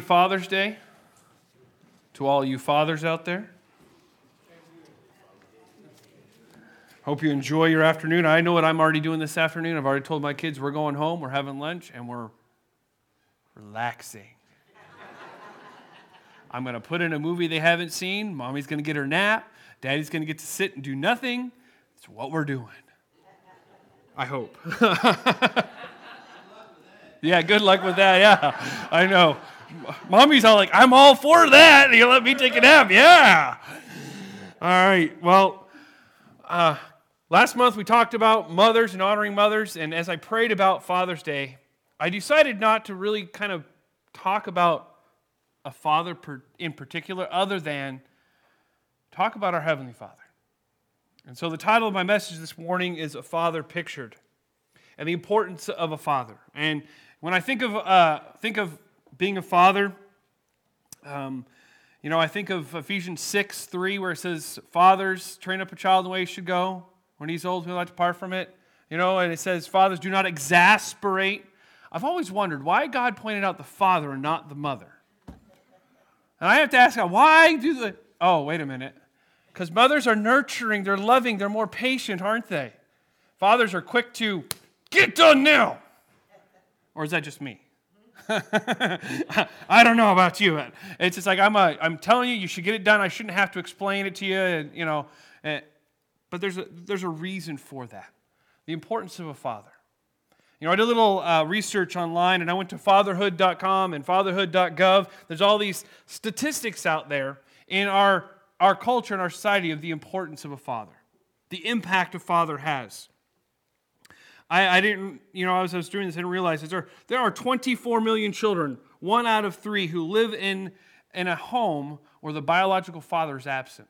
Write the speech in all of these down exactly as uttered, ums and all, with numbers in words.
Father's Day to all you fathers out there. Hope you enjoy your afternoon. I know what I'm already doing this afternoon. I've already told my kids we're going home, we're having lunch, and we're relaxing. I'm going to put in a movie they haven't seen. Mommy's going to get her nap. Daddy's going to get to sit and do nothing. It's what we're doing. I hope. Yeah, good luck with that. Yeah, I know. Mommy's all like, I'm all for that. You let me take a nap. Yeah. All right. Well, uh, last month we talked about mothers and honoring mothers. And as I prayed about Father's Day, I decided not to really kind of talk about a father in particular other than talk about our Heavenly Father. And so the title of my message this morning is A Father Pictured, and the importance of a father. And when I think of uh, think of being a father, um, you know, I think of Ephesians six three, where it says, "Fathers, train up a child in the way he should go. When he's old, he'll not depart from it." You know, and it says, "Fathers, do not exasperate." I've always wondered why God pointed out the father and not the mother. And I have to ask God, why do the... Oh, wait a minute. Because mothers are nurturing, they're loving, they're more patient, aren't they? Fathers are quick to, get done now. Or is that just me? I don't know about you. It's just like, I'm a, I'm telling you, you should get it done. I shouldn't have to explain it to you, you know. But there's a, there's a reason for that. The importance of a father. You know, I did a little uh, research online, and I went to fatherhood dot com and fatherhood dot gov. There's all these statistics out there in our, our culture and our society of the importance of a father, the impact a father has. I, I didn't, you know, as I was doing this, I didn't realize that there, there are twenty-four million children, one out of three, who live in, in a home where the biological father is absent.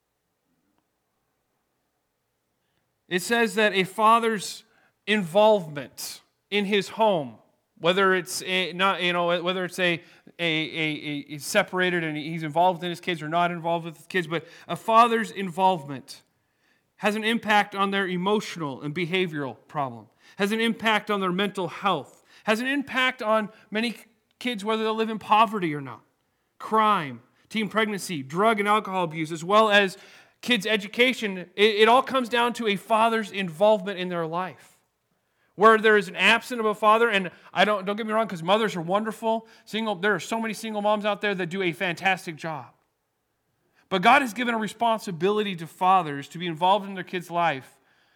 It says that a father's involvement in his home, whether it's a, not, you know, whether it's a, a, a, a separated and he's involved in his kids or not involved with his kids, but a father's involvement has an impact on their emotional and behavioral problem, has an impact on their mental health, has an impact on many kids whether they live in poverty or not, crime, teen pregnancy, drug and alcohol abuse, as well as kids' education. It, it all comes down to a father's involvement in their life. Where there is an absence of a father, and I don't don't get me wrong, because mothers are wonderful. Single, there are so many single moms out there that do a fantastic job. But God has given a responsibility to fathers to be involved in their kids' life,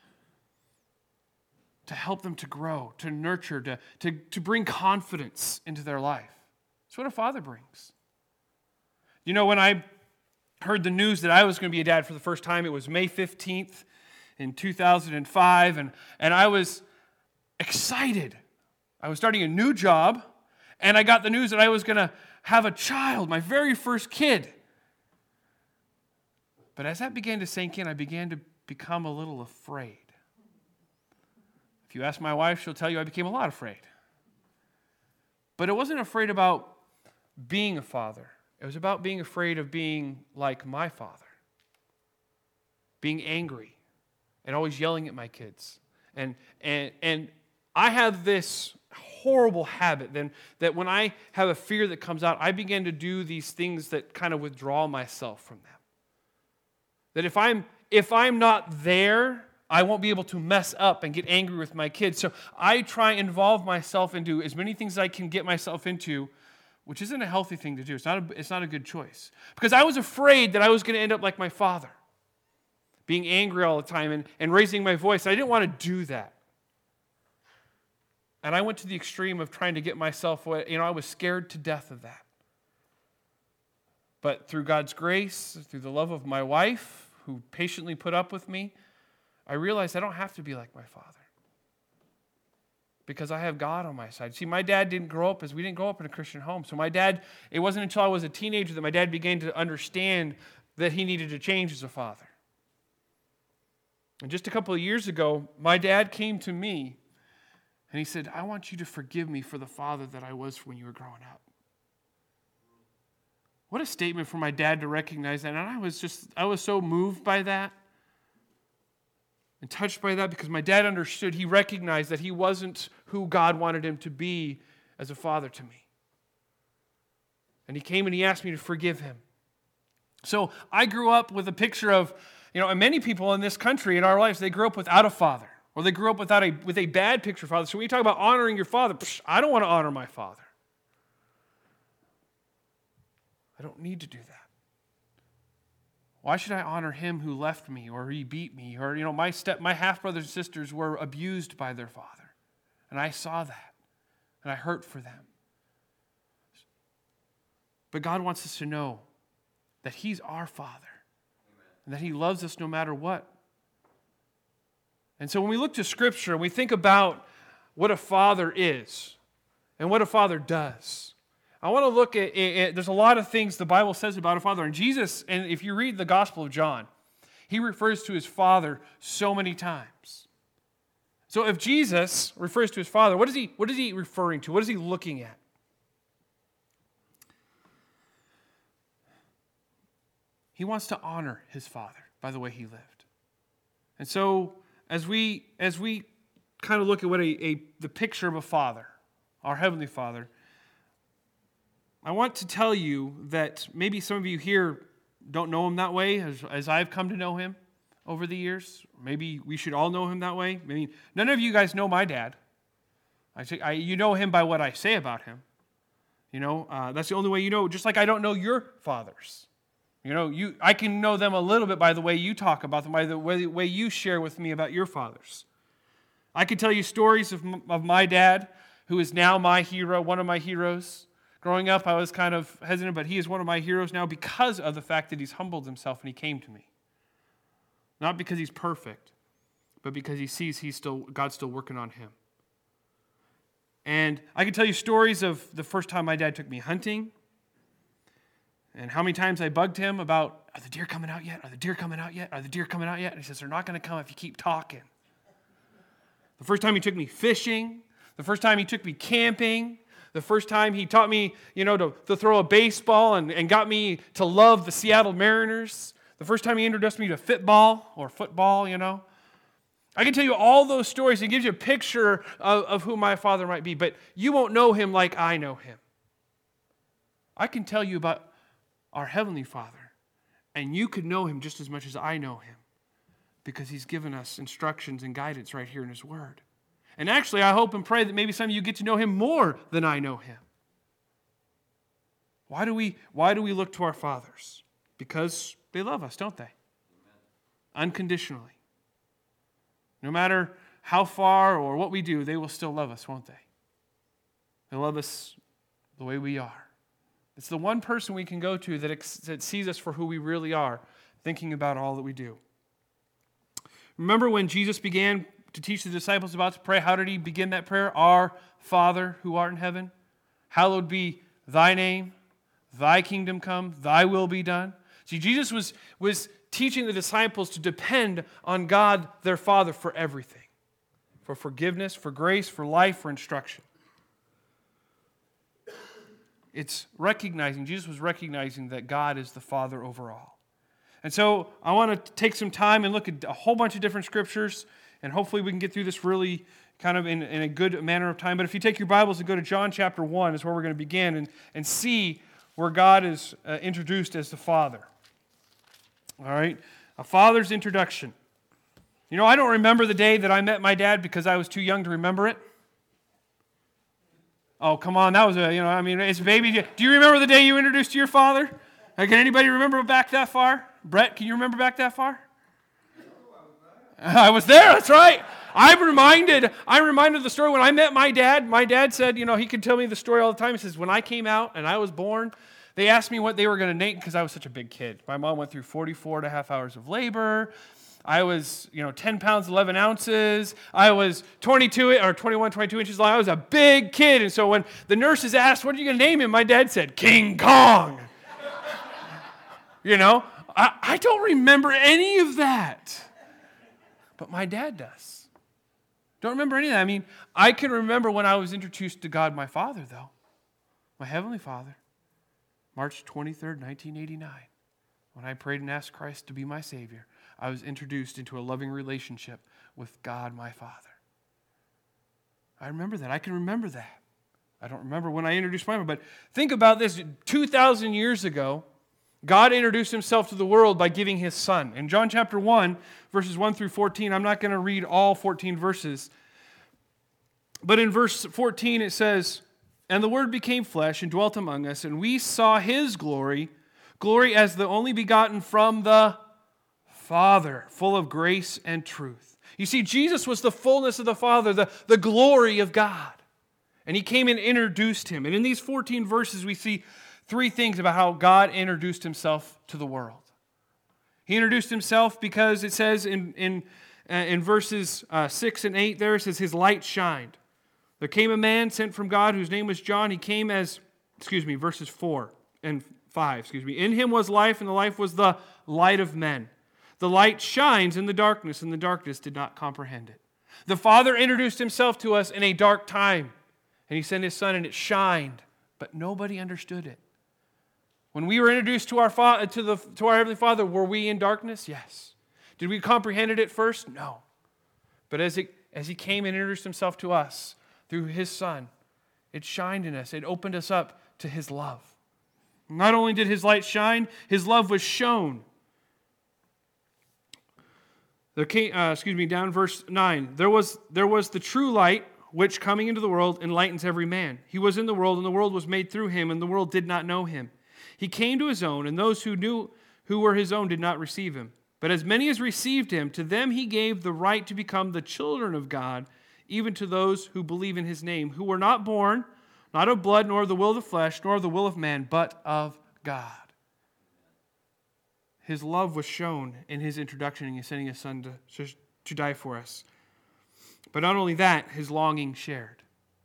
to help them to grow, to nurture, to, to, to bring confidence into their life. That's what a father brings. You know, when I heard the news that I was going to be a dad for the first time, it was May fifteenth in two thousand five, and, and I was excited. I was starting a new job, and I got the news that I was going to have a child, my very first kid. But as that began to sink in, I began to become a little afraid. If you ask my wife, she'll tell you I became a lot afraid. But it wasn't afraid about being a father. It was about being afraid of being like my father. Being angry and always yelling at my kids. And and and I have this horrible habit then that when I have a fear that comes out, I begin to do these things that kind of withdraw myself from them. That if I'm if I'm not there, I won't be able to mess up and get angry with my kids. So I try and involve myself into as many things as I can get myself into, which isn't a healthy thing to do. It's not a, it's not a good choice. Because I was afraid that I was going to end up like my father, being angry all the time and, and raising my voice. I didn't want to do that. And I went to the extreme of trying to get myself away. You know, I was scared to death of that. But through God's grace, through the love of my wife, who patiently put up with me, I realized I don't have to be like my father. Because I have God on my side. See, my dad didn't grow up as, we didn't grow up in a Christian home. So my dad, it wasn't until I was a teenager that my dad began to understand that he needed to change as a father. And just a couple of years ago, my dad came to me and he said, I want you to forgive me for the father that I was when you were growing up. What a statement for my dad to recognize that. And I was just, I was so moved by that and touched by that because my dad understood, he recognized that he wasn't who God wanted him to be as a father to me. And he came and he asked me to forgive him. So I grew up with a picture of, you know, and many people in this country, in our lives, they grew up without a father. Or they grew up without a, with a bad picture of father. So when you talk about honoring your father, psh, I don't want to honor my father. I don't need to do that. Why should I honor him who left me or he beat me? Or, you know, my step, my half-brothers and sisters were abused by their father. And I saw that. And I hurt for them. But God wants us to know that he's our Father. Amen. And that he loves us no matter what. And so when we look to Scripture and we think about what a father is and what a father does, I want to look at, at, there's a lot of things the Bible says about a father. And Jesus, and if you read the Gospel of John, he refers to his father so many times. So if Jesus refers to his father, what is he, what is he referring to? What is he looking at? He wants to honor his father by the way he lived. And so as we as we kind of look at what a, a the picture of a father, our Heavenly Father, I want to tell you that maybe some of you here don't know him that way as, as I've come to know him over the years. Maybe we should all know him that way. I mean, none of you guys know my dad. I, say, I You know him by what I say about him. You know, uh, that's the only way you know, just like I don't know your fathers. You know, you I can know them a little bit by the way you talk about them, by the way, way you share with me about your fathers. I can tell you stories of, of my dad, who is now my hero, one of my heroes. Growing up, I was kind of hesitant, but he is one of my heroes now because of the fact that he's humbled himself and he came to me. Not because he's perfect, but because he sees he's still God's still working on him. And I can tell you stories of the first time my dad took me hunting, and how many times I bugged him about, are the deer coming out yet? Are the deer coming out yet? Are the deer coming out yet? And he says, they're not going to come if you keep talking. The first time he took me fishing, the first time he took me camping, the first time he taught me, you know, to, to throw a baseball and, and got me to love the Seattle Mariners, the first time he introduced me to football or football, you know. I can tell you all those stories. It gives you a picture of, of who my father might be, but you won't know him like I know him. I can tell you about our Heavenly Father, and you could know him just as much as I know him because he's given us instructions and guidance right here in his word. And actually, I hope and pray that maybe some of you get to know him more than I know him. Why do we, why do we look to our fathers? Because they love us, don't they? Amen. Unconditionally. No matter how far or what we do, they will still love us, won't they? They love us the way we are. It's the one person we can go to that, ex- that sees us for who we really are, thinking about all that we do. Remember when Jesus began to teach the disciples about to pray, how did he begin that prayer? Our Father who art in heaven, hallowed be thy name, thy kingdom come, thy will be done. See, Jesus was, was teaching the disciples to depend on God, their Father, for everything. For forgiveness, for grace, for life, for instruction. It's recognizing, Jesus was recognizing that God is the Father over all. And so I want to take some time and look at a whole bunch of different scriptures, and hopefully we can get through this really kind of in, in a good manner of time. But if you take your Bibles and go to John chapter one is where we're going to begin and, and see where God is uh, introduced as the Father. All right? A father's introduction. You know, I don't remember the day that I met my dad because I was too young to remember it. Oh, come on, that was a, you know, I mean, it's a baby. Do you remember the day you introduced to your father? Can anybody remember back that far? Brett, can you remember back that far? I was there, that's right. I'm reminded, I'm reminded of the story when I met my dad. My dad said, you know, he could tell me the story all the time. He says, when I came out and I was born, they asked me what they were going to name because I was such a big kid. My mom went through forty-four and a half hours of labor. I was, you know, ten pounds, eleven ounces. I was twenty-two or twenty-one, twenty-two inches long. I was a big kid. And so when the nurses asked, what are you going to name him? My dad said, King Kong. You know, I, I don't remember any of that. But my dad does. Don't remember any of that. I mean, I can remember when I was introduced to God, my Father, though. My Heavenly Father. March twenty-third, nineteen eighty-nine. When I prayed and asked Christ to be my Savior, I was introduced into a loving relationship with God, my Father. I remember that. I can remember that. I don't remember when I introduced my, but think about this. two thousand years ago, God introduced himself to the world by giving his son. In John chapter one, verses one through fourteen, I'm not going to read all fourteen verses, but in verse fourteen it says, "And the Word became flesh and dwelt among us, and we saw his glory, glory as the only begotten from the Father, full of grace and truth." You see, Jesus was the fullness of the Father, the, the glory of God. And he came and introduced him. And in these fourteen verses, we see three things about how God introduced himself to the world. He introduced himself because it says in, in, uh, in verses uh, six and eight there, it says, his light shined. There came a man sent from God whose name was John. He came as, excuse me, verses four and five, excuse me. In him was life, and the life was the light of men. The light shines in the darkness, and the darkness did not comprehend it. The Father introduced himself to us in a dark time, and he sent his Son, and it shined, but nobody understood it. When we were introduced to our fa- to the to our Heavenly Father, were we in darkness? Yes. Did we comprehend it at first? No. But as it as he came and introduced himself to us through his Son, it shined in us. It opened us up to his love. Not only did his light shine, his love was shown. There came, uh, excuse me, down verse nine. There was there was the true light, which coming into the world enlightens every man. He was in the world, and the world was made through him, and the world did not know him. He came to his own, and those who knew who were his own did not receive him. But as many as received him, to them he gave the right to become the children of God, even to those who believe in his name, who were not born, not of blood, nor of the will of the flesh, nor of the will of man, but of God. His love was shown in his introduction in sending his Son to, to die for us. But not only that, his longing shared.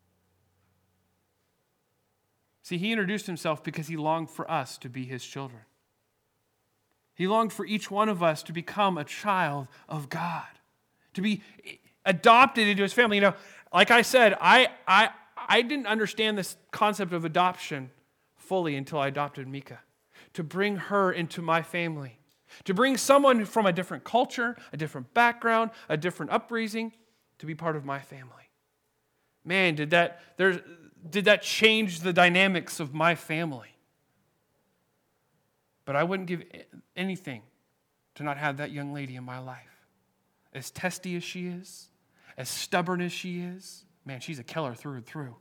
See, he introduced himself because he longed for us to be his children. He longed for each one of us to become a child of God, to be adopted into his family. You know, like I said, I I I didn't understand this concept of adoption fully until I adopted Mika. To bring her into my family. To bring someone from a different culture, a different background, a different upbringing, to be part of my family. Man, did that there's did that change the dynamics of my family. But I wouldn't give anything to not have that young lady in my life. As testy as she is, as stubborn as she is, man, she's a killer through and through.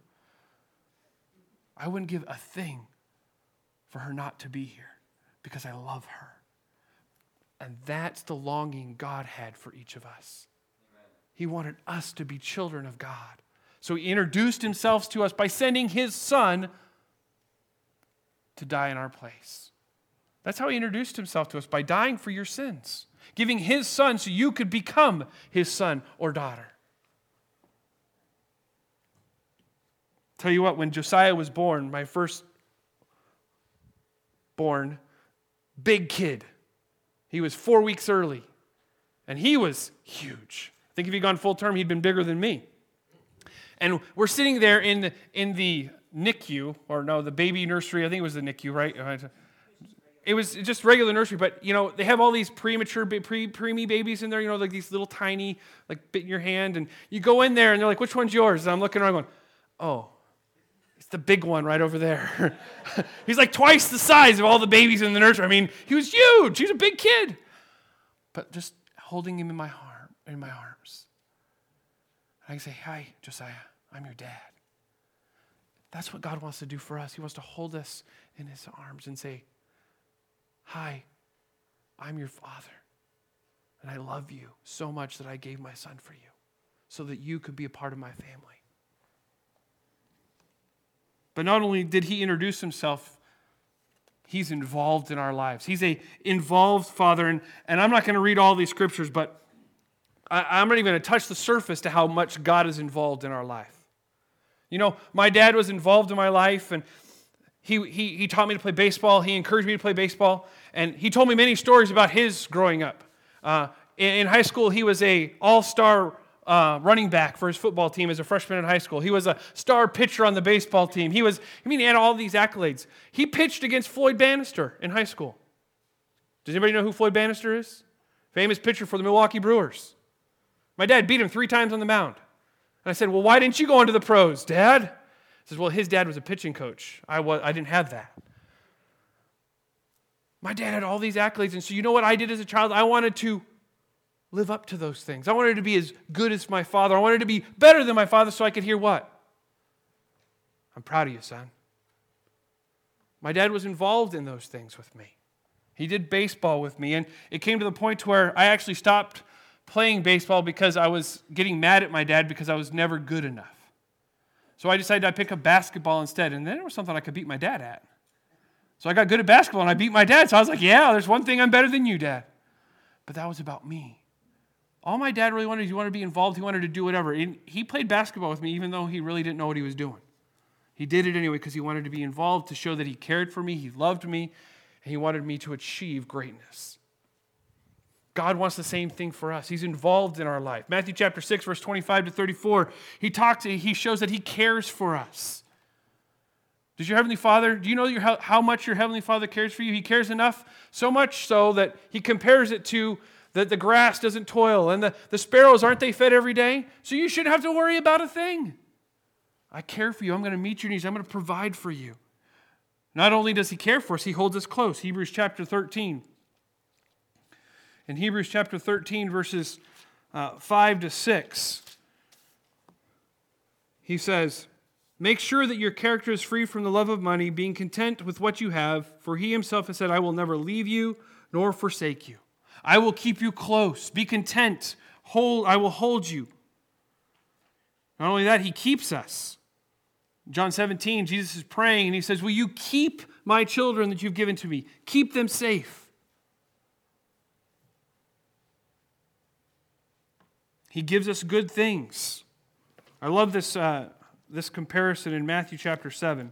I wouldn't give a thing for her not to be here because I love her. And that's the longing God had for each of us. Amen. He wanted us to be children of God. So he introduced himself to us by sending his Son to die in our place. That's how he introduced himself to us, by dying for your sins, giving his Son so you could become his son or daughter. Tell you what, when Josiah was born, my first born, big kid, he was four weeks early, and he was huge. I think if he'd gone full term, he'd been bigger than me. And we're sitting there in the, in the N I C U, or no, the baby nursery. I think it was the N I C U, right? It was just regular nursery, but, you know, they have all these premature, pre, preemie babies in there, you know, like these little tiny, like, bit in your hand. And you go in there, and they're like, which one's yours? And I'm looking around going, oh, it's the big one right over there. He's like twice the size of all the babies in the nursery. I mean, he was huge. He was a big kid. But just holding him in my arm, in my arms. I can say, hi, Josiah, I'm your dad. That's what God wants to do for us. He wants to hold us in his arms and say, hi, I'm your father. And I love you so much that I gave my Son for you so that you could be a part of my family. But not only did he introduce himself, he's involved in our lives. He's a involved father. And, and I'm not going to read all these scriptures, but I, I'm not even going to touch the surface to how much God is involved in our life. You know, my dad was involved in my life, and he, he, he taught me to play baseball. He encouraged me to play baseball. And he told me many stories about his growing up. Uh, in, in high school, he was a all-star Uh, running back for his football team as a freshman in high school. He was a star pitcher on the baseball team. He was, I mean, he had all these accolades. He pitched against Floyd Bannister in high school. Does anybody know who Floyd Bannister is? Famous pitcher for the Milwaukee Brewers. My dad beat him three times on the mound. And I said, well, why didn't you go into the pros, Dad? Says, well, his dad was a pitching coach. I was, I didn't have that. My dad had all these accolades, and so you know what I did as a child? I wanted to live up to those things. I wanted to be as good as my father. I wanted to be better than my father so I could hear what? I'm proud of you, son. My dad was involved in those things with me. He did baseball with me, and it came to the point where I actually stopped playing baseball because I was getting mad at my dad because I was never good enough. So I decided I'd pick up basketball instead, and then it was something I could beat my dad at. So I got good at basketball, and I beat my dad, so I was like, yeah, there's one thing I'm better than you, Dad. But that was about me. All my dad really wanted to do, he wanted to be involved, he wanted to do whatever. And he played basketball with me even though he really didn't know what he was doing. He did it anyway because he wanted to be involved, to show that he cared for me, he loved me, and he wanted me to achieve greatness. God wants the same thing for us. He's involved in our life. Matthew chapter six, verse twenty-five to thirty-four, he talks, he shows that he cares for us. Does your Heavenly Father, do you know your, how much your Heavenly Father cares for you? He cares enough, so much so that he compares it to that the grass doesn't toil and the, the sparrows, aren't they fed every day? So you shouldn't have to worry about a thing. I care for you. I'm going to meet your needs. I'm going to provide for you. Not only does he care for us, he holds us close. Hebrews chapter thirteen. In Hebrews chapter thirteen, verses uh, five to six, he says, make sure that your character is free from the love of money, being content with what you have, for he himself has said, I will never leave you nor forsake you. I will keep you close. Be content. Hold, I will hold you. Not only that, he keeps us. John seventeen, Jesus is praying, and he says, will you keep my children that you've given to me? Keep them safe. He gives us good things. I love this, uh, this comparison in Matthew chapter seven.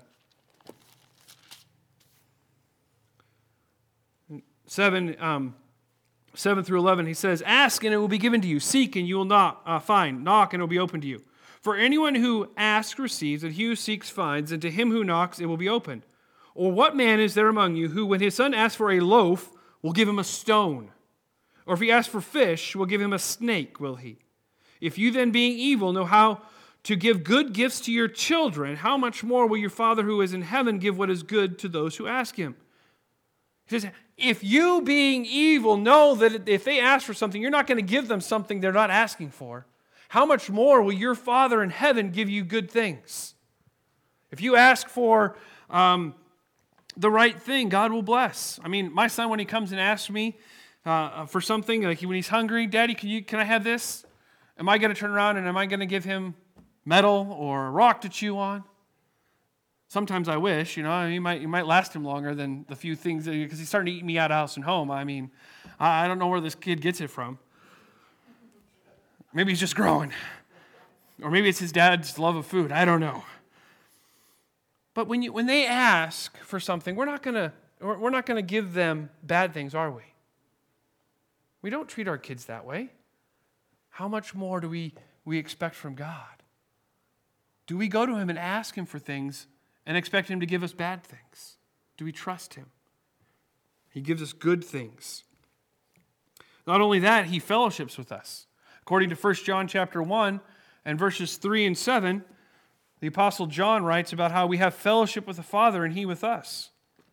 seven, um, seven through eleven, he says, ask and it will be given to you. Seek and you will not uh, find. Knock and it will be opened to you. For anyone who asks receives, and he who seeks finds, and to him who knocks it will be opened. Or what man is there among you who, when his son asks for a loaf, will give him a stone? Or if he asks for fish, will give him a snake, will he? If you then, being evil, know how to give good gifts to your children, how much more will your Father who is in heaven give what is good to those who ask him? He says, if you, being evil, know that if they ask for something, you're not going to give them something they're not asking for, how much more will your Father in heaven give you good things? If you ask for um, the right thing, God will bless. I mean, my son, when he comes and asks me uh, for something, like when he's hungry, Daddy, can you can I have this? Am I going to turn around and am I going to give him metal or a rock to chew on? Sometimes I wish, you know, he might, he might last him longer than the few things, because he's starting to eat me out of house and home. I mean, I don't know where this kid gets it from. Maybe he's just growing. Or maybe it's his dad's love of food. I don't know. But when you when they ask for something, we're not going to we're not going to give them bad things, are we? We don't treat our kids that way. How much more do we, we expect from God? Do we go to him and ask him for things and expect him to give us bad things? Do we trust him? He gives us good things. Not only that, he fellowships with us. According to First John chapter one and verses three and seven, the Apostle John writes about how we have fellowship with the Father and he with us.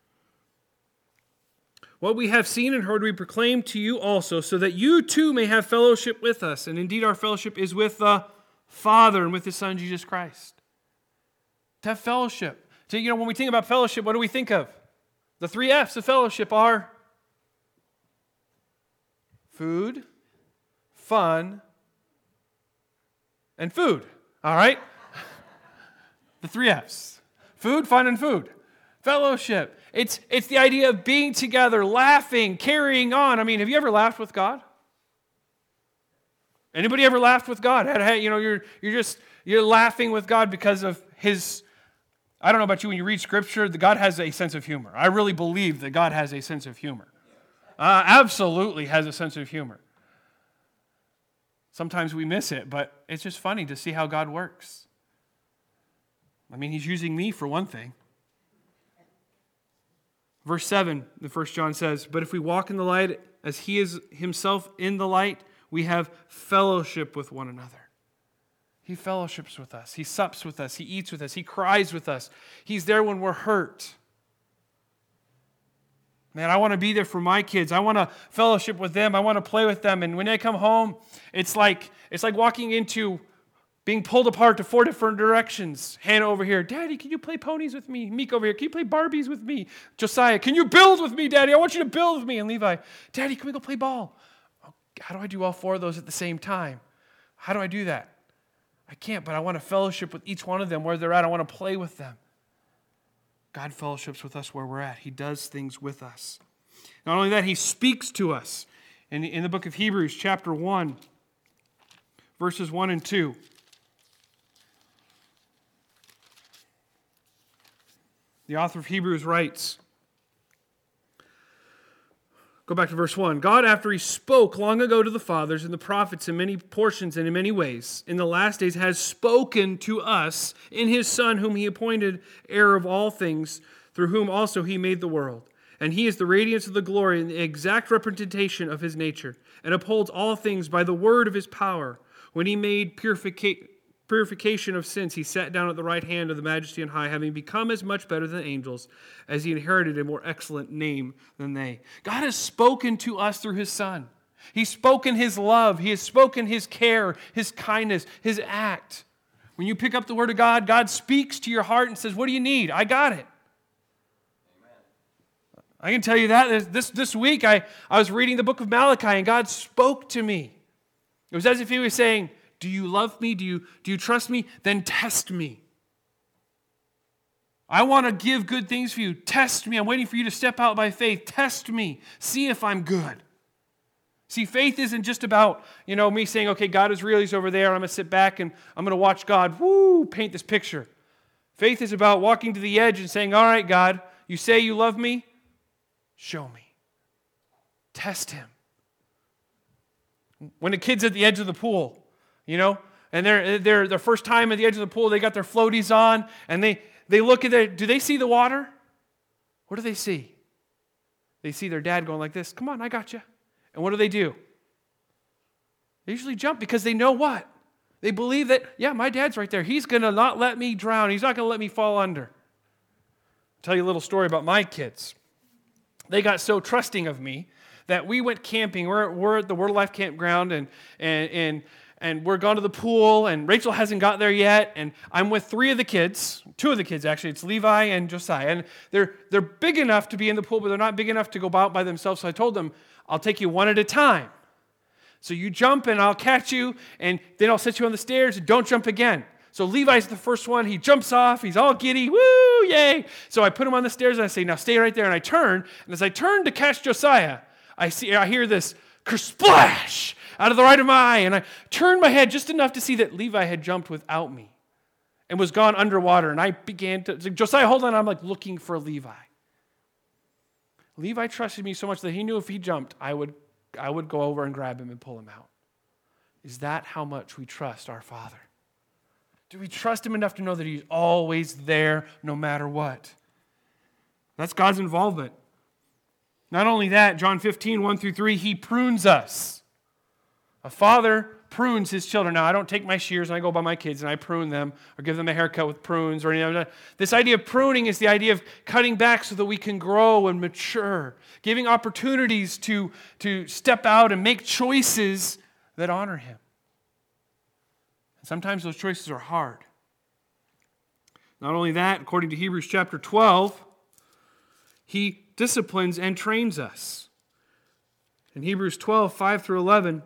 What we have seen and heard we proclaim to you also, so that you too may have fellowship with us. And indeed our fellowship is with the Father and with his Son Jesus Christ. To have fellowship. So, you know, when we think about fellowship, what do we think of? The three F's of fellowship are food, fun, and food. All right? The three F's. Food, fun, and food. Fellowship. It's, it's the idea of being together, laughing, carrying on. I mean, have you ever laughed with God? Anybody ever laughed with God? You know, you're, you're just, you're laughing with God because of his, I don't know about you, when you read Scripture, that God has a sense of humor. I really believe that God has a sense of humor. Uh, absolutely has a sense of humor. Sometimes we miss it, but it's just funny to see how God works. I mean, he's using me for one thing. Verse seven, the First John says, but if we walk in the light as he is himself in the light, we have fellowship with one another. He fellowships with us. He sups with us. He eats with us. He cries with us. He's there when we're hurt. Man, I want to be there for my kids. I want to fellowship with them. I want to play with them. And when they come home, it's like it's like walking into being pulled apart to four different directions. Hannah over here, Daddy, can you play ponies with me? Meek over here, can you play Barbies with me? Josiah, can you build with me, Daddy? I want you to build with me. And Levi, Daddy, can we go play ball? Oh, how do I do all four of those at the same time? How do I do that? I can't, but I want to fellowship with each one of them where they're at. I want to play with them. God fellowships with us where we're at. He does things with us. Not only that, He speaks to us. In, in the book of Hebrews, chapter one, verses one and two. The author of Hebrews writes, go back to verse one. God, after He spoke long ago to the fathers and the prophets in many portions and in many ways, in the last days has spoken to us in His Son, whom He appointed heir of all things, through whom also He made the world. And He is the radiance of the glory and the exact representation of His nature, and upholds all things by the word of His power. When He made purification, purification of sins, He sat down at the right hand of the Majesty on high, having become as much better than angels, as He inherited a more excellent name than they. God has spoken to us through His Son. He's spoken His love. He has spoken His care, His kindness, His act. When you pick up the Word of God, God speaks to your heart and says, what do you need? I got it. Amen. I can tell you that. This, this week, I, I was reading the book of Malachi, and God spoke to me. It was as if He was saying, do you love me? Do you, do you trust me? Then test me. I want to give good things for you. Test me. I'm waiting for you to step out by faith. Test me. See if I'm good. See, faith isn't just about, you know, me saying, okay, God is real. He's over there. I'm going to sit back and I'm going to watch God, woo, paint this picture. Faith is about walking to the edge and saying, all right, God, you say you love me? Show me. Test Him. When a kid's at the edge of the pool, you know, and they're, they're their first time at the edge of the pool, they got their floaties on, and they, they look at it. Do they see the water? What do they see? They see their dad going like this, come on, I got you. And what do they do? They usually jump because they know what? They believe that, yeah, my dad's right there. He's going to not let me drown. He's not going to let me fall under. I'll tell you a little story about my kids. They got so trusting of me that we went camping. We're, we're at the Word of Life campground, and and and And we're gone to the pool, and Rachel hasn't got there yet, and I'm with three of the kids, two of the kids actually, it's Levi and Josiah, and they're they're big enough to be in the pool, but they're not big enough to go out by themselves, so I told them, I'll take you one at a time. So you jump, and I'll catch you, and then I'll set you on the stairs, and don't jump again. So Levi's the first one, he jumps off, he's all giddy, woo, yay! So I put him on the stairs, and I say, now stay right there, and I turn, and as I turn to catch Josiah, I see, I hear this kersplash out of the right of my eye, and I turned my head just enough to see that Levi had jumped without me and was gone underwater, and I began to, Josiah, hold on, I'm like looking for Levi. Levi trusted me so much that he knew if he jumped, I would, I would go over and grab him and pull him out. Is that how much we trust our Father? Do we trust Him enough to know that He's always there no matter what? That's God's involvement. Not only that, John fifteen, one through three, He prunes us. A father prunes his children. Now, I don't take my shears and I go by my kids and I prune them or give them a haircut with prunes or anything. This idea of pruning is the idea of cutting back so that we can grow and mature, giving opportunities to, to step out and make choices that honor Him. And sometimes those choices are hard. Not only that, according to Hebrews chapter twelve, He disciplines and trains us. In Hebrews twelve, five through eleven,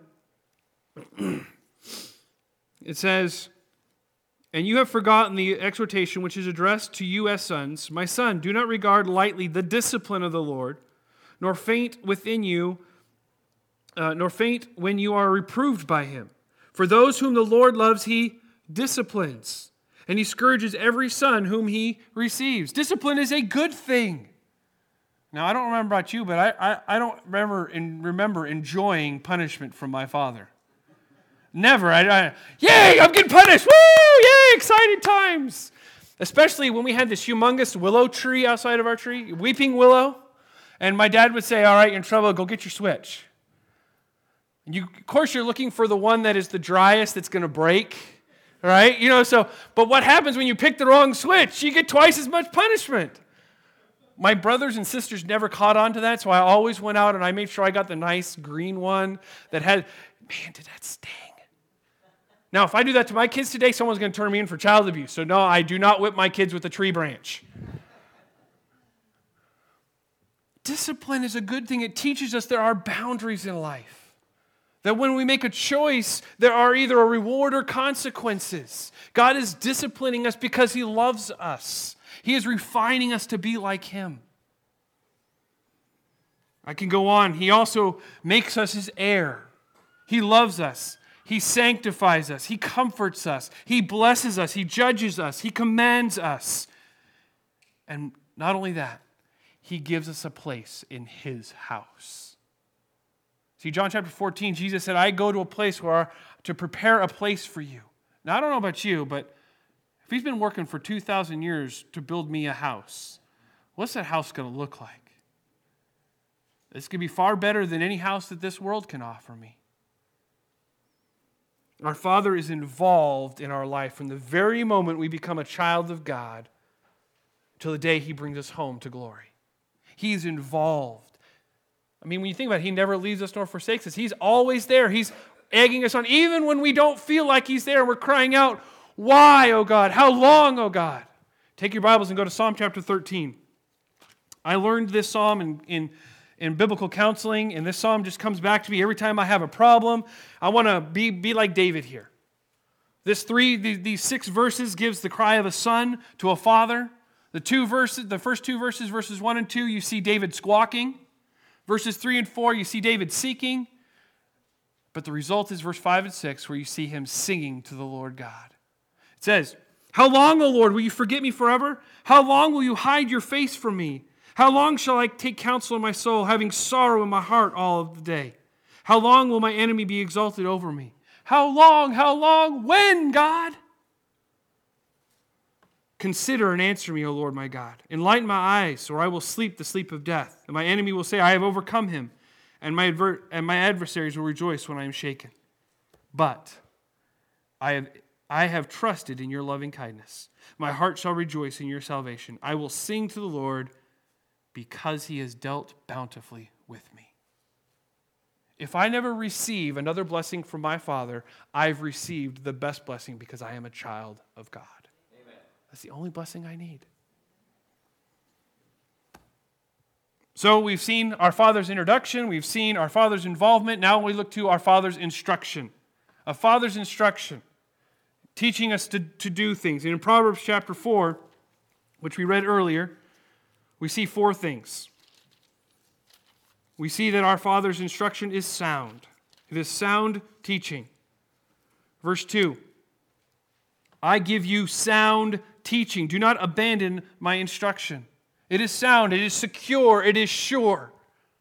it says, and you have forgotten the exhortation which is addressed to you as sons. My son, do not regard lightly the discipline of the Lord, nor faint within you, uh, nor faint when you are reproved by Him. For those whom the Lord loves, He disciplines, and He scourges every son whom He receives. Discipline is a good thing. Now, I don't remember about you, but I, I, I don't remember in, remember enjoying punishment from my father. Never. I, I, yay, I'm getting punished. Woo, yay, exciting times. Especially when we had this humongous willow tree outside of our tree, weeping willow. And my dad would say, all right, you're in trouble, go get your switch. And you, of course, you're looking for the one that is the driest that's going to break. right? You know, so, but what happens when you pick the wrong switch? You get twice as much punishment. My brothers and sisters never caught on to that, so I always went out and I made sure I got the nice green one that had, man, did that sting? Now, if I do that to my kids today, someone's going to turn me in for child abuse. So no, I do not whip my kids with a tree branch. Discipline is a good thing. It teaches us there are boundaries in life. That when we make a choice, there are either a reward or consequences. God is disciplining us because He loves us. He is refining us to be like Him. I can go on. He also makes us His heir. He loves us. He sanctifies us. He comforts us. He blesses us. He judges us. He commands us. And not only that, He gives us a place in His house. See, John chapter fourteen, Jesus said, I go to a place where to prepare a place for you. Now, I don't know about you, but if He's been working for two thousand years to build me a house, what's that house going to look like? It's going to be far better than any house that this world can offer me. Our Father is involved in our life from the very moment we become a child of God till the day He brings us home to glory. He's involved. I mean, when you think about it, He never leaves us nor forsakes us. He's always there. He's egging us on, even when we don't feel like He's there. We're crying out, why, oh God? How long, oh God? Take your Bibles and go to Psalm chapter thirteen. I learned this psalm in, in, in biblical counseling, and this psalm just comes back to me every time I have a problem. I want to be, be like David here. This three, these six verses gives the cry of a son to a father. The two verses, the first two verses, verses one and two, you see David squawking. Verses three and four, you see David seeking. But the result is verse five and six, where you see him singing to the Lord God. It says, how long, O Lord, will you forget me forever? How long will you hide your face from me? How long shall I take counsel in my soul, having sorrow in my heart all of the day? How long will my enemy be exalted over me? How long, how long, when, God? Consider and answer me, O Lord my God. Enlighten my eyes, or I will sleep the sleep of death. And my enemy will say, I have overcome him, and my, adver- and my adversaries will rejoice when I am shaken. But I have, I have trusted in your loving kindness. My heart shall rejoice in your salvation. I will sing to the Lord because He has dealt bountifully with me. If I never receive another blessing from my Father, I've received the best blessing because I am a child of God. Amen. That's the only blessing I need. So we've seen our Father's introduction. We've seen our Father's involvement. Now we look to our Father's instruction. A Father's instruction, teaching us to, to do things. And in Proverbs chapter four, which we read earlier, we see four things. We see that our Father's instruction is sound. It is sound teaching. Verse two, I give you sound teaching. Do not abandon my instruction. It is sound, it is secure, it is sure.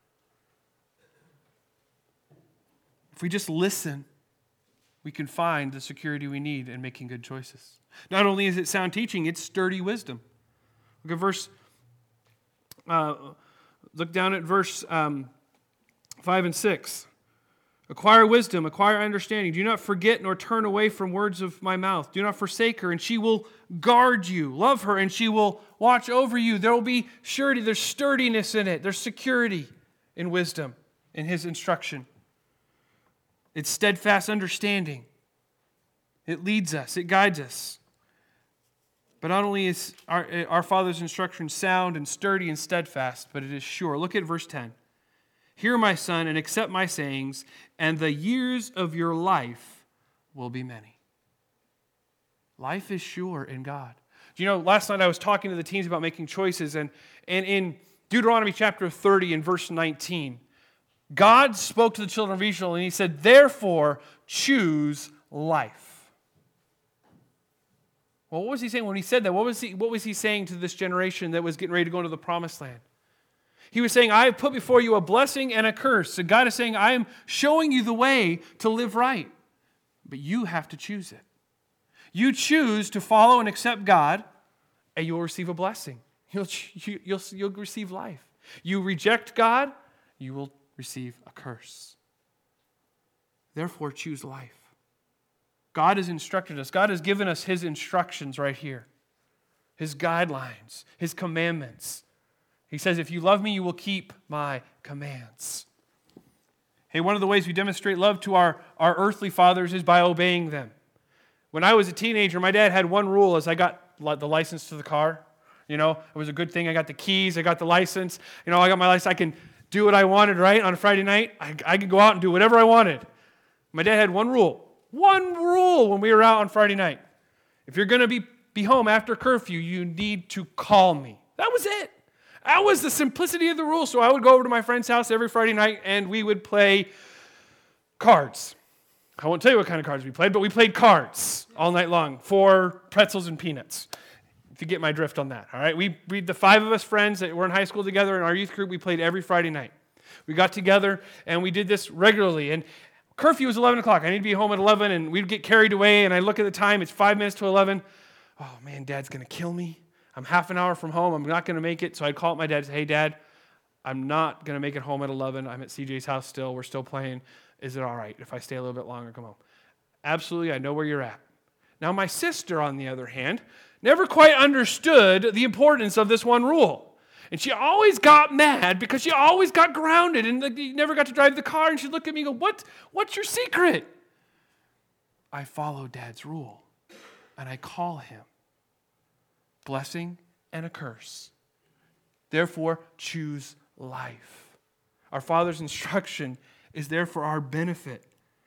If we just listen, we can find the security we need in making good choices. Not only is it sound teaching, it's sturdy wisdom. Look at verse Uh, look down at verse um, five and six. Acquire wisdom, acquire understanding. Do not forget nor turn away from words of my mouth. Do not forsake her, and she will guard you. Love her, and she will watch over you. There will be surety. There's sturdiness in it. There's security in wisdom, in His instruction. It's steadfast understanding. It leads us. It guides us. But not only is our, our Father's instruction sound and sturdy and steadfast, but it is sure. Look at verse ten. Hear, my son, and accept my sayings, and the years of your life will be many. Life is sure in God. Do you know, last night I was talking to the teens about making choices, and, and in Deuteronomy chapter thirty and verse nineteen, God spoke to the children of Israel, and He said, therefore, choose life. Well, what was He saying when He said that? What was he, what was he saying to this generation that was getting ready to go into the promised land? He was saying, I have put before you a blessing and a curse. So God is saying, I am showing you the way to live right. But you have to choose it. You choose to follow and accept God, and you will receive a blessing. You'll, you, you'll, you'll receive life. You reject God, you will receive a curse. Therefore, choose life. God has instructed us. God has given us His instructions right here. His guidelines, His commandments. He says, if you love me, you will keep my commands. Hey, one of the ways we demonstrate love to our, our earthly fathers is by obeying them. When I was a teenager, my dad had one rule as I got the license to the car. You know, it was a good thing. I got the keys. I got the license. You know, I got my license. I can do what I wanted, right? On a Friday night, I, I could go out and do whatever I wanted. My dad had one rule. One rule when we were out on Friday night. If you're going to be, be home after curfew, you need to call me. That was it. That was the simplicity of the rule. So I would go over to my friend's house every Friday night, and we would play cards. I won't tell you what kind of cards we played, but we played cards all night long for pretzels and peanuts. If you get my drift on that, all right? We, we, the five of us friends that were in high school together in our youth group, we played every Friday night. We got together, and we did this regularly. And curfew was eleven o'clock. I need to be home at eleven, and we'd get carried away, and I look at the time. It's five minutes to eleven. Oh, man, Dad's going to kill me. I'm half an hour from home. I'm not going to make it. So I'd call up my dad and say, hey, Dad, I'm not going to make it home at eleven. I'm at C J's house still. We're still playing. Is it all right if I stay a little bit longer, come home? Absolutely, I know where you're at. Now, my sister, on the other hand, never quite understood the importance of this one rule. And she always got mad because she always got grounded and never got to drive the car. And she'd look at me and go, what, what's your secret? I follow Dad's rule, and I call him. Blessing and a curse. Therefore, choose life. Our Father's instruction is there for our benefit.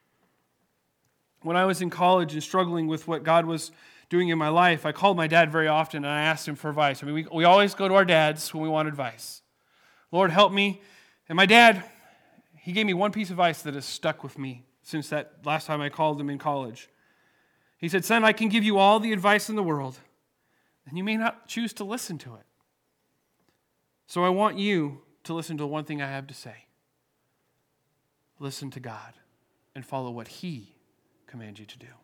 When I was in college and struggling with what God was doing in my life, I called my dad very often and I asked him for advice. I mean, we, we always go to our dads when we want advice. Lord, help me. And my dad, he gave me one piece of advice that has stuck with me since that last time I called him in college. He said, son, I can give you all the advice in the world, and you may not choose to listen to it. So I want you to listen to one thing I have to say. Listen to God and follow what He commands you to do.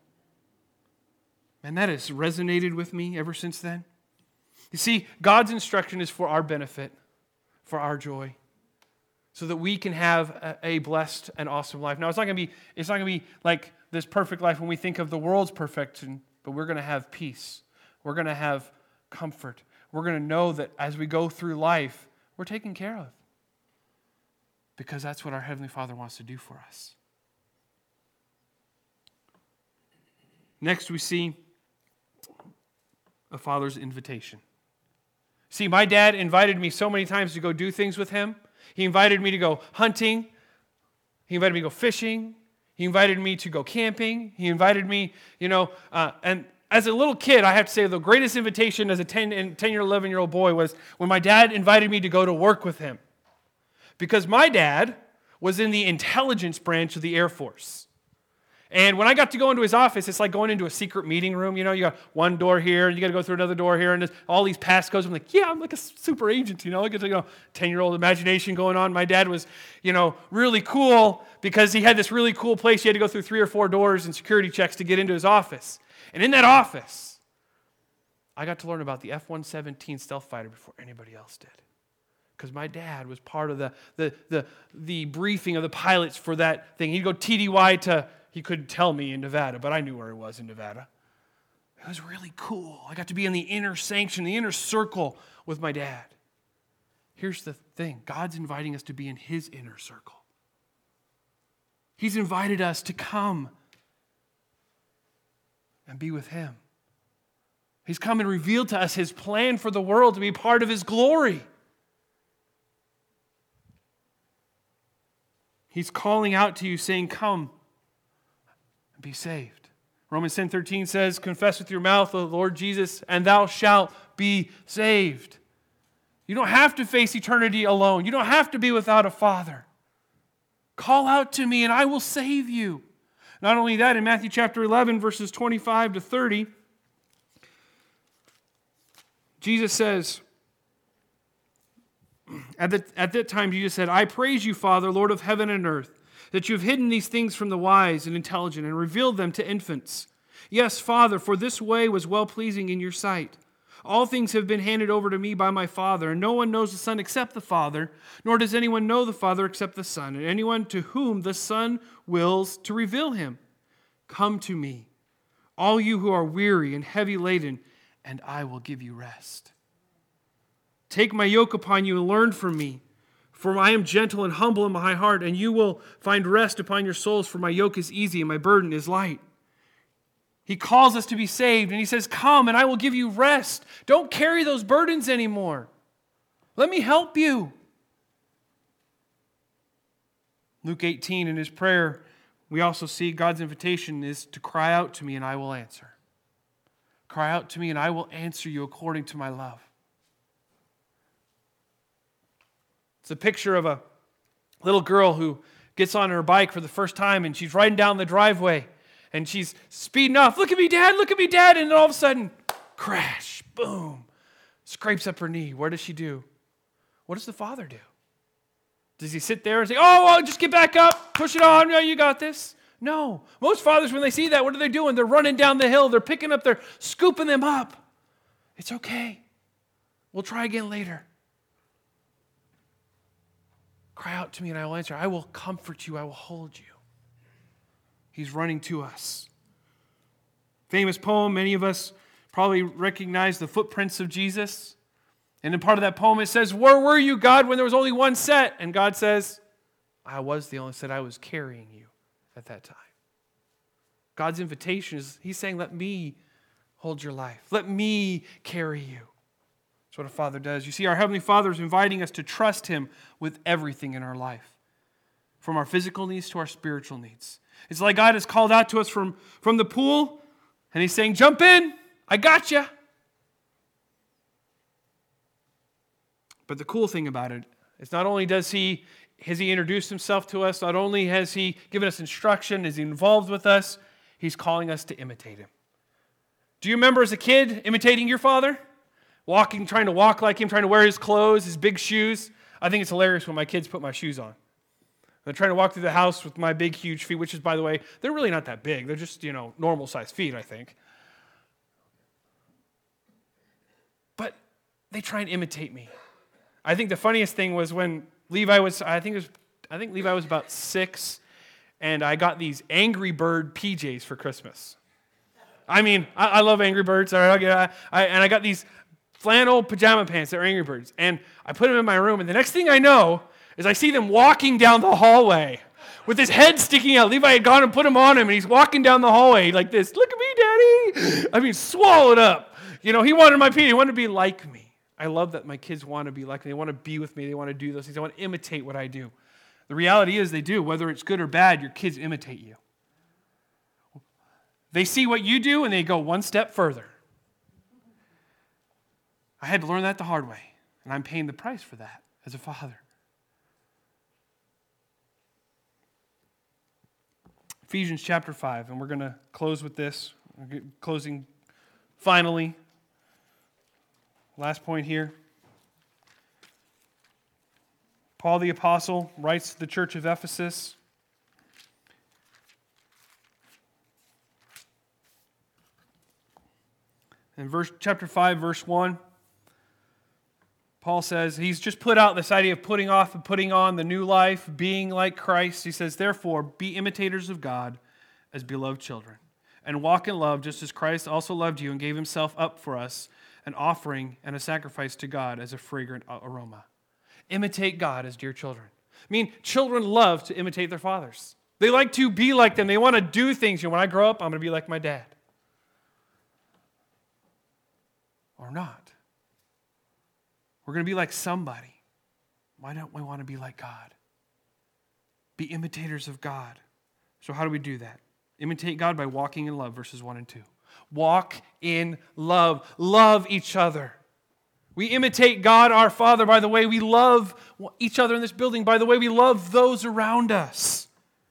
And that has resonated with me ever since then. You see, God's instruction is for our benefit, for our joy, so that we can have a, a blessed and awesome life. Now, it's not going to be it's not going to be like this perfect life when we think of the world's perfection, but we're going to have peace. We're going to have comfort. We're going to know that as we go through life, we're taken care of. Because that's what our Heavenly Father wants to do for us. Next, we see a father's invitation. See, my dad invited me so many times to go do things with him. He invited me to go hunting. He invited me to go fishing. He invited me to go camping. He invited me, you know, uh, and as a little kid, I have to say the greatest invitation as a ten, ten-year, eleven-year-old boy was when my dad invited me to go to work with him. Because my dad was in the intelligence branch of the Air Force. And when I got to go into his office, it's like going into a secret meeting room. You know, you got one door here, and you got to go through another door here, and there's all these passcodes. I'm like, yeah, I'm like a super agent, you know. I get to, you know, ten-year-old imagination going on. My dad was, you know, really cool because he had this really cool place. He had to go through three or four doors and security checks to get into his office. And in that office, I got to learn about the F one seventeen stealth fighter before anybody else did. Because my dad was part of the, the, the, the briefing of the pilots for that thing. He'd go T D Y to, he couldn't tell me in Nevada, but I knew where he was in Nevada. It was really cool. I got to be in the inner sanction, the inner circle with my dad. Here's the thing. God's inviting us to be in His inner circle. He's invited us to come and be with Him. He's come and revealed to us His plan for the world to be part of His glory. He's calling out to you saying, come and be saved. Romans ten thirteen says, confess with your mouth the Lord Jesus, and thou shalt be saved. You don't have to face eternity alone. You don't have to be without a Father. Call out to me and I will save you. Not only that, in Matthew chapter eleven, verses twenty-five to thirty, Jesus says, At, the, at that time, Jesus said, I praise you, Father, Lord of heaven and earth, that you have hidden these things from the wise and intelligent and revealed them to infants. Yes, Father, for this way was well-pleasing in your sight. All things have been handed over to me by my Father, and no one knows the Son except the Father, nor does anyone know the Father except the Son, and anyone to whom the Son wills to reveal him. Come to me, all you who are weary and heavy laden, and I will give you rest. Take my yoke upon you and learn from me, for I am gentle and humble in my heart, and you will find rest upon your souls, for my yoke is easy and my burden is light. He calls us to be saved, and he says, come and I will give you rest. Don't carry those burdens anymore. Let me help you. Luke eighteen, in his prayer, we also see God's invitation is to cry out to me and I will answer. Cry out to me and I will answer you according to my love. It's a picture of a little girl who gets on her bike for the first time and she's riding down the driveway and she's speeding off. Look at me, Dad, look at me, Dad. And then all of a sudden, crash, boom, scrapes up her knee. What does she do? What does the father do? Does he sit there and say, oh, well, just get back up, push it on, no, you got this? No. Most fathers, when they see that, what are they doing? They're running down the hill. They're picking up, they're scooping them up. It's okay. We'll try again later. Cry out to me and I will answer. I will comfort you. I will hold you. He's running to us. Famous poem, many of us probably recognize the footprints of Jesus. And in part of that poem it says, where were you, God, when there was only one set? And God says, I was the only set. I was carrying you at that time. God's invitation is, he's saying, let me hold your life. Let me carry you. That's what a father does. You see, our Heavenly Father is inviting us to trust him with everything in our life, from our physical needs to our spiritual needs. It's like God has called out to us from, from the pool, and he's saying, jump in, I got you. But the cool thing about it is not only does he, has he introduced himself to us, not only has he given us instruction, is he involved with us, he's calling us to imitate him. Do you remember as a kid imitating your father? Walking, trying to walk like him, trying to wear his clothes, his big shoes. I think it's hilarious when my kids put my shoes on. They're trying to walk through the house with my big, huge feet, which is, by the way, they're really not that big. They're just, you know, normal-sized feet, I think. But they try and imitate me. I think the funniest thing was when Levi was, I think it was, I think Levi was about six, and I got these Angry Bird P Js for Christmas. I mean, I, I love Angry Birds. I, I, I, and I got these flannel pajama pants that are Angry Birds. And I put them in my room, and the next thing I know is I see them walking down the hallway with his head sticking out. Levi had gone and put him on him, and he's walking down the hallway like this. Look at me, Daddy. I mean, swallowed up. You know, he wanted my P. He wanted to be like me. I love that my kids want to be like me. They want to be with me. They want to do those things. They want to imitate what I do. The reality is they do. Whether it's good or bad, your kids imitate you. They see what you do, and they go one step further. I had to learn that the hard way, and I'm paying the price for that as a father. Ephesians chapter five, and we're going to close with this. We're closing finally. Last point here. Paul the Apostle writes to the church of Ephesus. In verse chapter five, verse one, Paul says, he's just put out this idea of putting off and putting on the new life, being like Christ. He says, therefore, be imitators of God as beloved children, and walk in love just as Christ also loved you and gave himself up for us, an offering and a sacrifice to God as a fragrant aroma. Imitate God as dear children. I mean, children love to imitate their fathers. They like to be like them. They want to do things. You know, when I grow up, I'm going to be like my dad. Or not. We're going to be like somebody. Why don't we want to be like God? Be imitators of God. So how do we do that? Imitate God by walking in love, verses one and two. Walk in love. Love each other. We imitate God, our Father, by the way we love each other in this building, by the way we love those around us.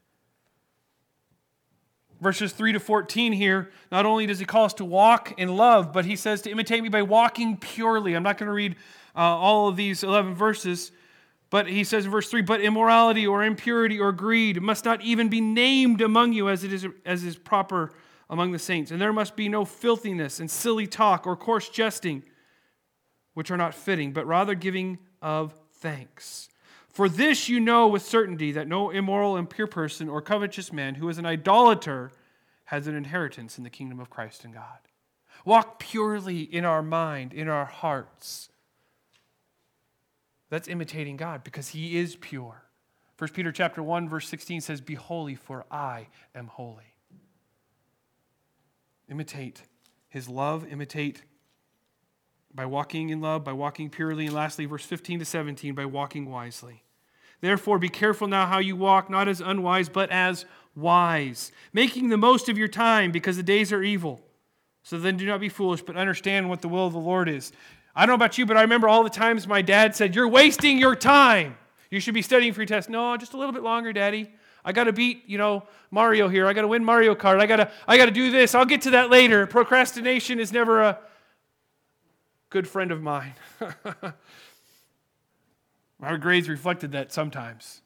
Verses three to fourteen here, not only does he call us to walk in love, but he says to imitate me by walking purely. I'm not going to read uh, all of these eleven verses, but he says in verse three, but immorality or impurity or greed must not even be named among you as it is as is proper among the saints. And there must be no filthiness and silly talk or coarse jesting, which are not fitting, but rather giving of thanks. For this you know with certainty that no immoral, impure person or covetous man who is an idolater has an inheritance in the kingdom of Christ and God. Walk purely in our mind, in our hearts. That's imitating God because he is pure. First Peter chapter one, verse sixteen says, "Be holy, for I am holy." Imitate his love, imitate by walking in love, by walking purely, and lastly, verse fifteen to seventeen, by walking wisely. Therefore, be careful now how you walk, not as unwise, but as wise, making the most of your time, because the days are evil. So then do not be foolish, but understand what the will of the Lord is. I don't know about you, but I remember all the times my dad said, "You're wasting your time. You should be studying for your test." "No, just a little bit longer, Daddy. I got to beat, you know, Mario here. I got to win Mario Kart. I got to I got to do this. I'll get to that later." Procrastination is never a good friend of mine. Our grades reflected that sometimes.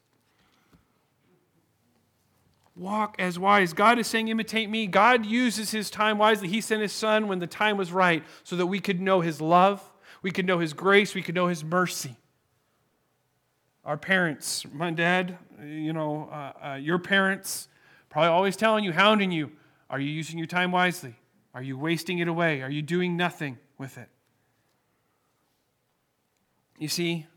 Walk as wise. God is saying, imitate me. God uses his time wisely. He sent his son when the time was right so that we could know his love, we could know his grace, we could know his mercy. Our parents, my dad, you know, uh, uh, your parents, probably always telling you, hounding you, are you using your time wisely? Are you wasting it away? Are you doing nothing with it? You see,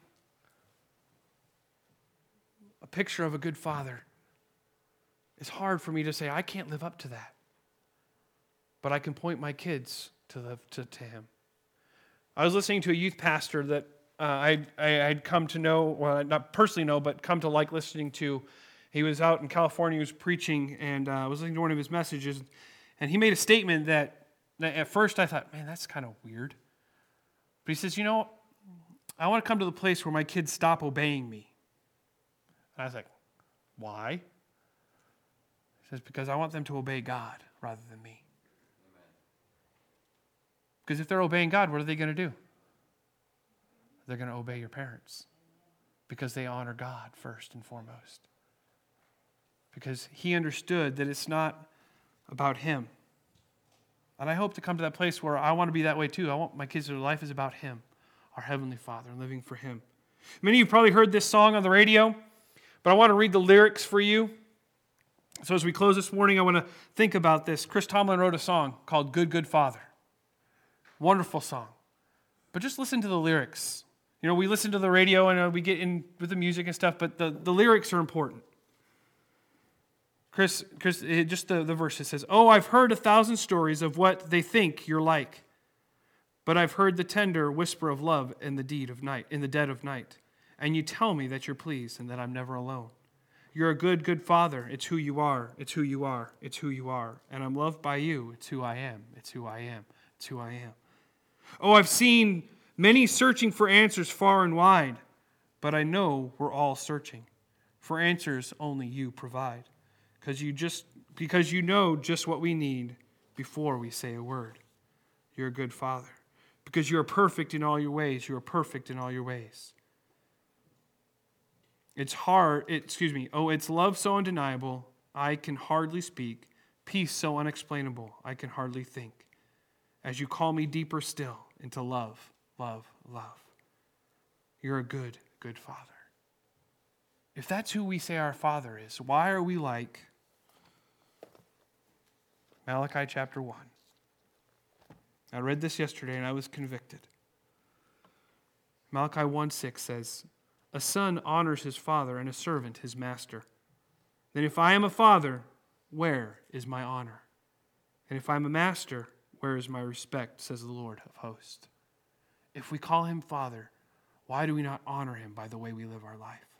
a picture of a good father. It's hard for me to say, I can't live up to that. But I can point my kids to, live, to, to him. I was listening to a youth pastor that uh, I had come to know, well, not personally know, but come to like listening to. He was out in California, he was preaching, and uh, I was listening to one of his messages, and he made a statement that, that at first I thought, man, that's kind of weird. But he says, you know, I want to come to the place where my kids stop obeying me. And I was like, why? He says, because I want them to obey God rather than me. Amen. Because if they're obeying God, what are they going to do? They're going to obey your parents. Because they honor God first and foremost. Because he understood that it's not about him. And I hope to come to that place where I want to be that way too. I want my kids' life is about him, our Heavenly Father, and living for him. Many of you have probably heard this song on the radio, but I want to read the lyrics for you. So as we close this morning, I want to think about this. Chris Tomlin wrote a song called Good, Good Father. Wonderful song. But just listen to the lyrics. You know, we listen to the radio and uh, we get in with the music and stuff, but the, the lyrics are important. Chris, Chris, just the, the verse, it says, "Oh, I've heard a thousand stories of what they think you're like, but I've heard the tender whisper of love in the deed of night, in the dead of night. And you tell me that you're pleased and that I'm never alone. You're a good, good father. It's who you are. It's who you are. It's who you are. And I'm loved by you. It's who I am. It's who I am. It's who I am. Oh, I've seen many searching for answers far and wide, but I know we're all searching for answers only you provide. Because you just because you know just what we need before we say a word. You're a good father. Because you are perfect in all your ways. You are perfect in all your ways. It's hard, it, excuse me, oh, it's love so undeniable, I can hardly speak. Peace so unexplainable, I can hardly think. As you call me deeper still into love, love, love. You're a good, good father. If that's who we say our Father is, why are we like Malachi chapter one? I read this yesterday and I was convicted. Malachi one six says, "A son honors his father and a servant his master. Then if I am a father, where is my honor? And if I'm a master, where is my respect, says the Lord of hosts." If we call him Father, why do we not honor him by the way we live our life?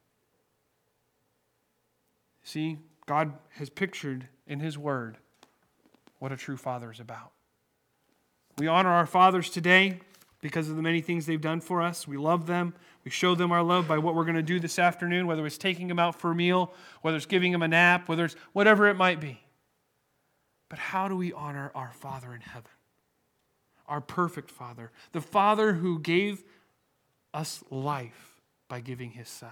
See, God has pictured in his word what a true father is about. We honor our fathers today because of the many things they've done for us. We love them. We show them our love by what we're going to do this afternoon, whether it's taking them out for a meal, whether it's giving them a nap, whether it's whatever it might be. But how do we honor our Father in heaven? Our perfect Father. The Father who gave us life by giving his Son.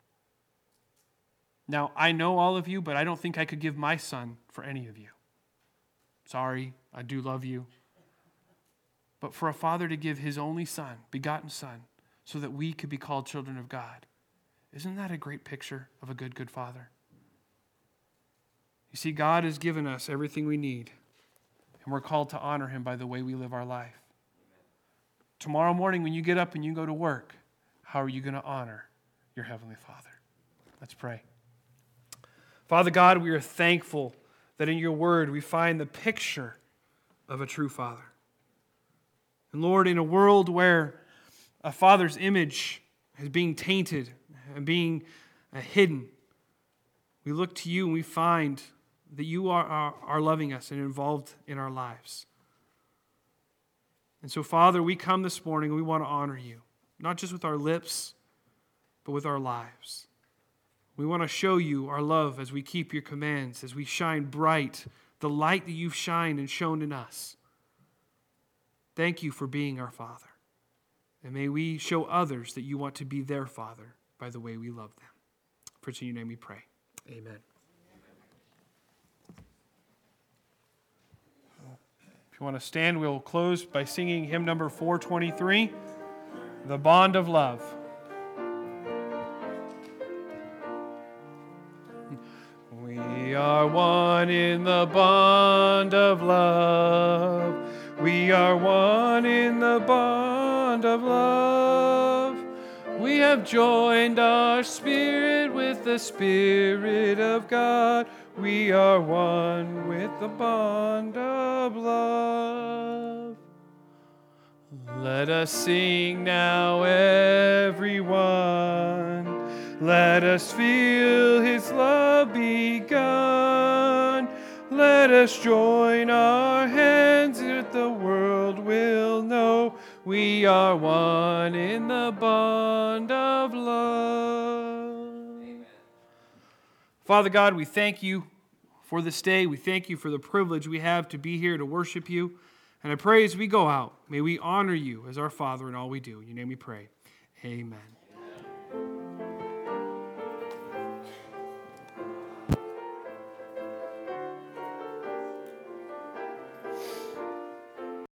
Now, I know all of you, but I don't think I could give my son for any of you. Sorry, I do love you. But for a father to give his only son, begotten son, so that we could be called children of God, isn't that a great picture of a good, good father? You see, God has given us everything we need, and we're called to honor him by the way we live our life. Tomorrow morning when you get up and you go to work, how are you going to honor your Heavenly Father? Let's pray. Father God, we are thankful that in your word we find the picture of a true Father. And Lord, in a world where a father's image is being tainted and being uh, hidden, we look to you and we find that you are, are, are loving us and involved in our lives. And so, Father, we come this morning and we want to honor you, not just with our lips, but with our lives. We want to show you our love as we keep your commands, as we shine bright the light that you've shined and shone in us. Thank you for being our Father. And may we show others that you want to be their Father by the way we love them. For it's in your name we pray. Amen. If you want to stand, we'll close by singing hymn number four twenty-three, The Bond of Love. We are one in the bond of love. We are one in the bond of love. We have joined our spirit with the Spirit of God. We are one with the bond of love. Let us sing now, everyone. Let us feel his love begun. Let us join our hands that the world will know we are one in the bond of love. Amen. Father God, we thank you for this day. We thank you for the privilege we have to be here to worship you. And I pray as we go out, may we honor you as our Father in all we do. In your name we pray. Amen.